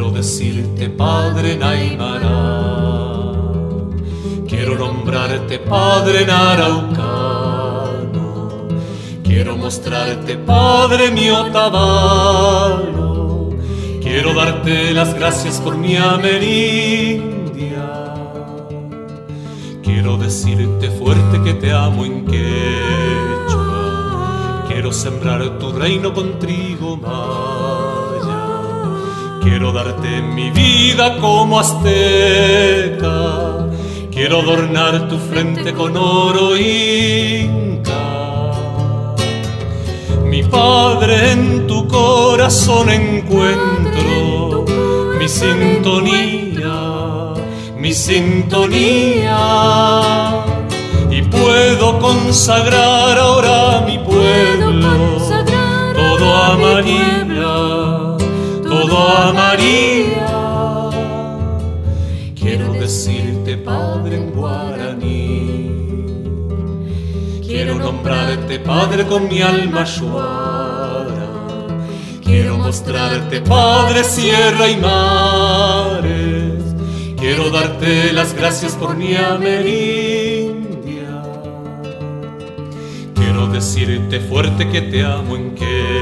Quiero decirte Padre Naimara, quiero nombrarte Padre Naraucano, quiero mostrarte Padre mi Otavalo, quiero darte las gracias por mi amerindia, quiero decirte fuerte que te amo en quechua, quiero sembrar tu reino con trigo maya, quiero darte mi vida como azteca, quiero adornar tu frente con oro inca. Mi Padre, en tu corazón encuentro mi sintonía, mi sintonía, y puedo consagrar ahora a mi pueblo, todo a María, todo a María. Quiero decirte Padre en guaraní, quiero nombrarte Padre con mi alma shuara, quiero mostrarte Padre sierra y mares, quiero darte las gracias por mi amerindia, quiero decirte fuerte que te amo en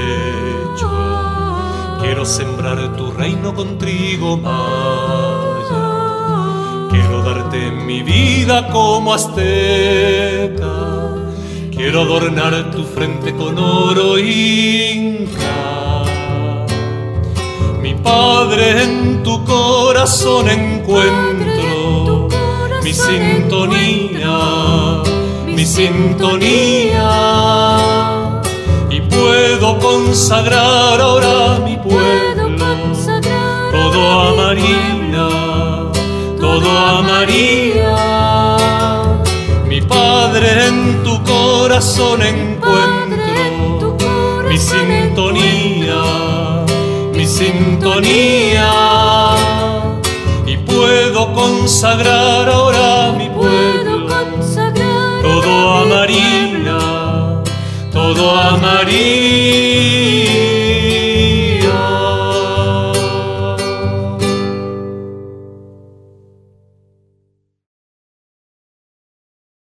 quechua, quiero sembrar tu reino con trigo maya, quiero darte mi vida como azteca, quiero adornar tu frente con oro inca. Mi Padre, en tu corazón encuentro mi sintonía, mi sintonía, y puedo consagrar ahora a mi pueblo, todo a María, todo a María. Mi Padre, en tu corazón encuentro mi sintonía, mi sintonía, y puedo consagrar